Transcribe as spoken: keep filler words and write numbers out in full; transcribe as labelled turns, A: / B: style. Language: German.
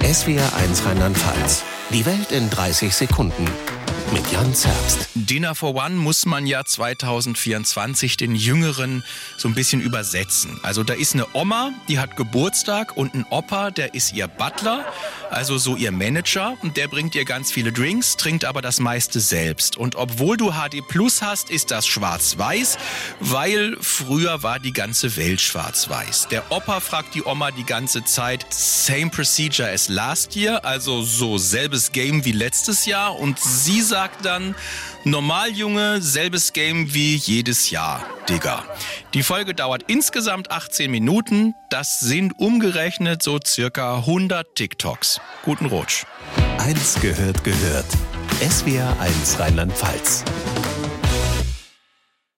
A: S W R eins Rheinland-Pfalz. Die Welt in dreißig Sekunden. Mit Jan Zerbst.
B: Dinner for One muss man ja zwanzig vierundzwanzig den Jüngeren so ein bisschen übersetzen. Also da ist eine Oma, die hat Geburtstag, und ein Opa, der ist ihr Butler, also so ihr Manager, und der bringt ihr ganz viele Drinks, trinkt aber das meiste selbst. Und obwohl du H D Plus hast, ist das schwarz-weiß, weil früher war die ganze Welt schwarz-weiß. Der Opa fragt die Oma die ganze Zeit, same procedure as last year, also so selbes Game wie letztes Jahr, und sie sagt dann, normal, Junge, selbes Game wie jedes Jahr, Digga. Die Folge dauert insgesamt achtzehn Minuten. Das sind umgerechnet so circa hundert TikToks. Guten Rutsch.
A: Eins gehört gehört. S W R eins Rheinland-Pfalz.